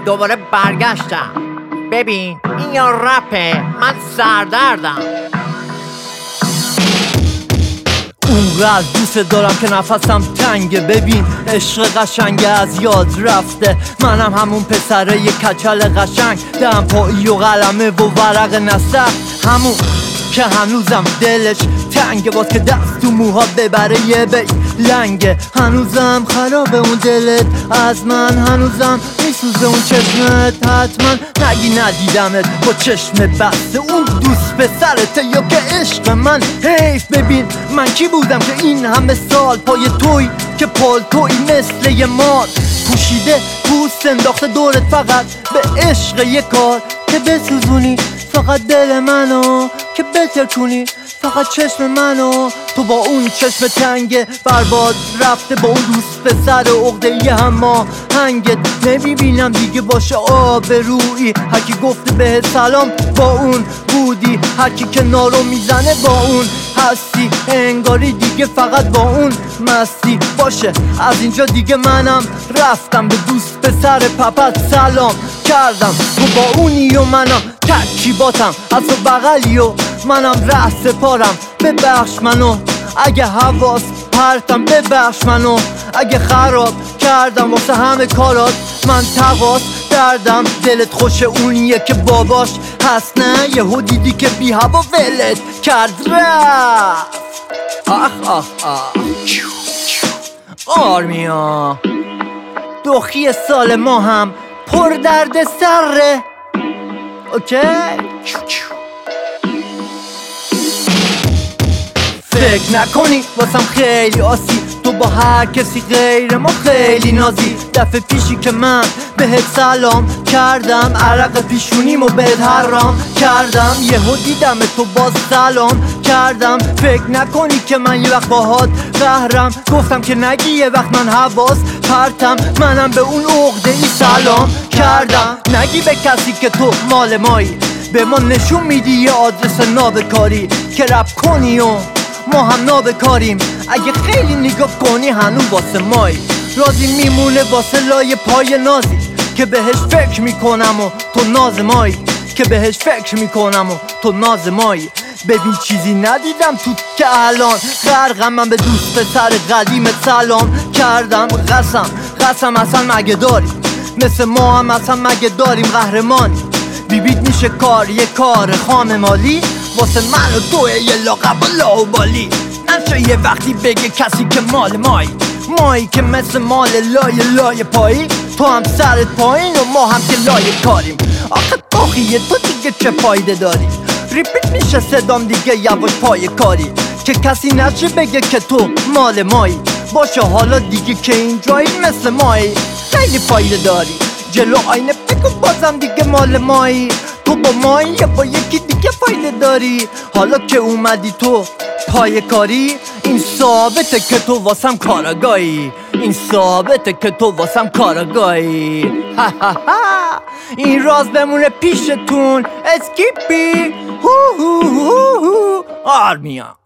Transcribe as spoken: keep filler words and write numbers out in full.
دوباره برگشتم. ببین این یا رپه، من سردردم. اونقدر دوست دارم که نفسم تنگه. ببین عشق قشنگه از یاد رفته. منم همون پسره یه کچل قشنگ، دمپایی و قلمه و ورق نسخ، همون که هنوزم دلش تنگه، باز که دست تو موها ببره یه بی لنگه. هنوزم خرابه اون دلت از من، هنوزم میسوزه اون چشمت. حتما نگی ندیدمت با چشم بسته، اون دوست پسرته یا که عشق من. حیف ببین من کی بودم که این همه سال پای توی که پالتوی مثل یه مار پوشیده پوست انداخته دورت، فقط به عشق یه کار که بسوزونی فقط دل منو، که بترکونی فقط چشم منو. تو با اون چشم تنگه برباد رفته، با اون دوست پسر عقده یه هما هنگت نمیبینم دیگه باشه آبرویی. هرکی گفته بهت سلام با اون بودی، هرکی که نارو میزنه با اون هستی، انگاری دیگه فقط با اون مستی. باشه از اینجا دیگه منم رفتم، به دوست پسر پپت سلام کردم. تو با اونی و منم ترکیباتم، از تو بغلی و منم رأس پارم. ببخش منو اگه حواس پرتم، ببخش منو اگه خراب کردم واسه همه کارات. من تقاس دردم، دلت خوش اونیه که باباش هست، نه یهو دیدی که بی هوا ولت کرد رفت. آخ آخ آخ آرمیا دخی سال ما هم پر درد سره. اوکی فکر نکنی واسم خیلی آسی، تو با هر کسی غیر ما خیلی نازی. دفعه پیشی که من بهت سلام کردم، عرق پیشونیمو بهت حرام کردم، یهو دیدم تو باز سلام کردم. فکر نکنی که من یه وقت باهات قهرم، گفتم که نگی یه وقت من حواس پرتم. منم به اون عقده ای سلام کردم، نگی به کسی که تو مال مایی. به ما نشون میدی یه آدرس نابکاری که رپ کنی و ما هم نابکاریم. اگه خیلی نگاه کنی هنوز واسه مایی، راضی میمونه واسه لای پای نازی که بهش فکر میکنم و تو ناز مایی، که بهش فکر میکنم و تو ناز مایی. ببین چیزی ندیدم تو که الان غرقم، من به دوست پسر قدیمت سلام کردم. قسم قسم اصلا مگه داریم مثل ما هم اصلا مگه داریم قهرمانی؟ بیبیت میشه کار یه کار خام مالی، واسه من و توه یه لقب و لاوبالی. نشه یه وقتی بگه کسی که مال مایی، مایی که مثل مال لای لای پایی. تو هم سرت پایین و ما هم که لای کاریم. آخه باخیه تو دیگه چه فایده داری؟ ریپیت میشه صدام دیگه یواش پای کاری، که کسی نشه بگه که تو مال مایی. باشه حالا دیگه که اینجایی مثل مایی خیلی فایده داری. جلو آینه بگو بازم دیگه مال مایی، تو با مایی یا با یکی دیگه فایده داری. حالا که اومدی تو پای کاری، این ثابته که تو واسم کاراگاهی، این ثابته که تو واسم کاراگاهی. این راز بمونه پیشتون اسکیپی. هو هو هو هو آرمیا.